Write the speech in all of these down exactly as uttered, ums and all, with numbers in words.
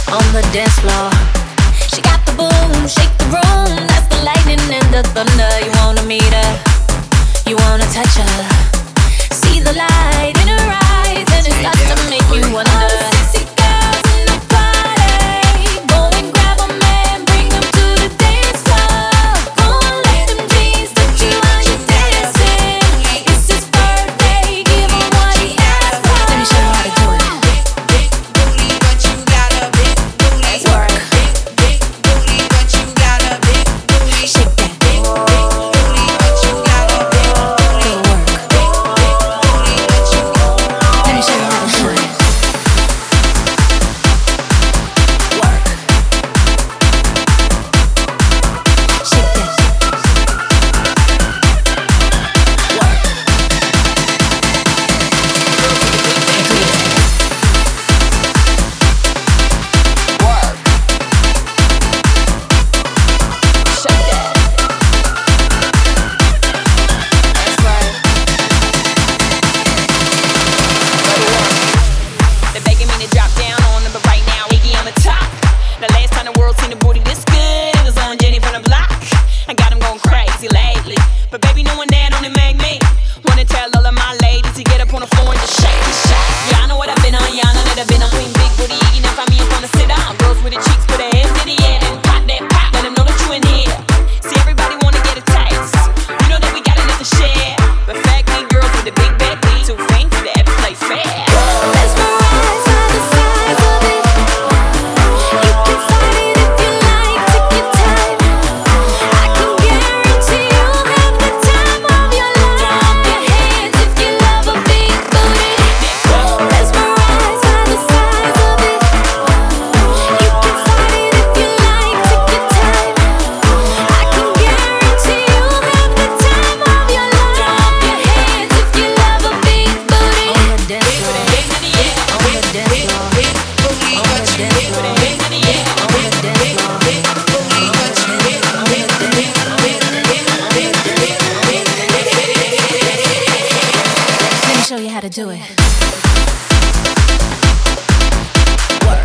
on the dance floor. She got the boom, shake the room. That's the lightning and the thunder. You wanna meet her, you wanna touch her. See the light in her eyes, and it starts to make you wonder. All the sexy girls in the party, go and grab a man, bring him to the dance floor. Go and let them jeans touch you while you're dancing. It's his birthday, give him what he asked for. Let me show you how to do it. Big, big booty, but you got a big booty. Let's work. Big, big booty, but you got a big booty. Shake that. Big, big booty, but you got a big booty. Go work. Big, big booty, but you got a big booty. Let me show you how to do it. Work. Shake that. Work. Work. Shake that. That's right. They're begging me to drop down on them, but right now Iggy on the top. The last time the world seen a booty this good, it was on Jenny from the block. I got them going crazy lately, but baby, no one there don't make me wanna tell all of my ladies to get up on the floor and just shake it, shake. Yeah, I know what I've been on, yeah, I know that I've been on. Queen big booty Iggy, now find me up on the sit down. Girls with the cheeks, put their hands in the air and pop that pop. Let them know that you in here. See, everybody wanna get a taste. You know that we got enough to share, but fat clean girls with the big back lead too fancy to ever play fair. Mesmerized by the size of it. You can fight it if you like. Take your time. I can guarantee you'll have the time of your life. Throw up your hands if you love a big booty. Mesmerized by the size of it. You can fight it if you like. Take your time. I can guarantee you'll have the time of your life. Throw up your hands if you love a big booty. On the dance floor. On the dance floor. Big booty, but you big booty. Big booty, big booty, but you big big big big big big Let me show you how to do it. Work.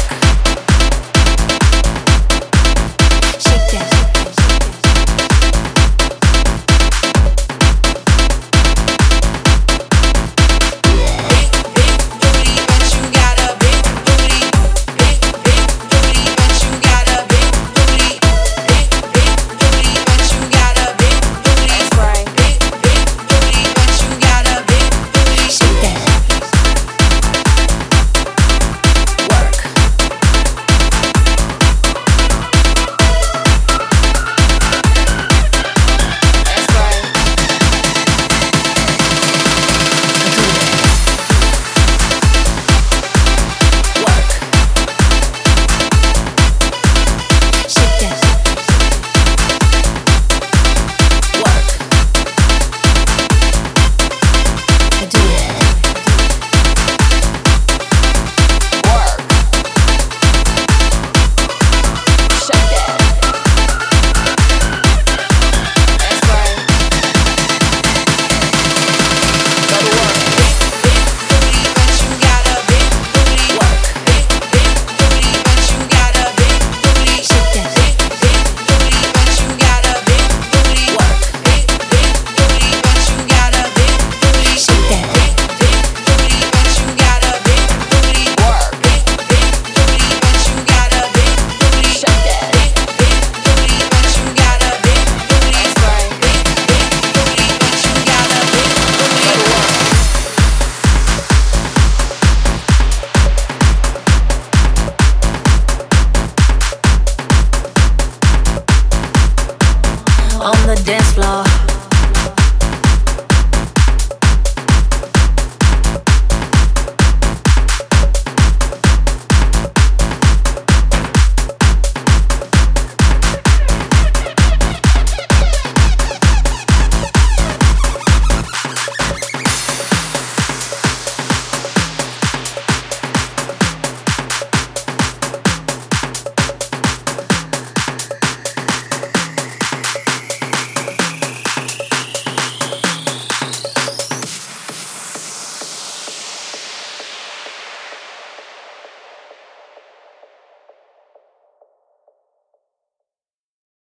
Shake that. big big booty, but you got a big booty. Big big booty, but you got a big booty. Big big booty, but you got a big booty. That's right. Big big booty, but you got a big booty. Shake that. Work. That's right. Work. Shake that. Work. I do it. Work. Shake that. That's right. Go to work. Big big booty, but you got a big booty. Work. Big big booty, but you got a big booty. Shake that. Big big booty, but you got a big booty. Work. Big big booty, but you got a big booty. Shake that. Big big booty, but you got a big booty. Work. Big big booty, but you got a big booty. Shake that. Big big booty, but you got a big booty. That's right. Big big booty, but you got a big booty. On the dance floor.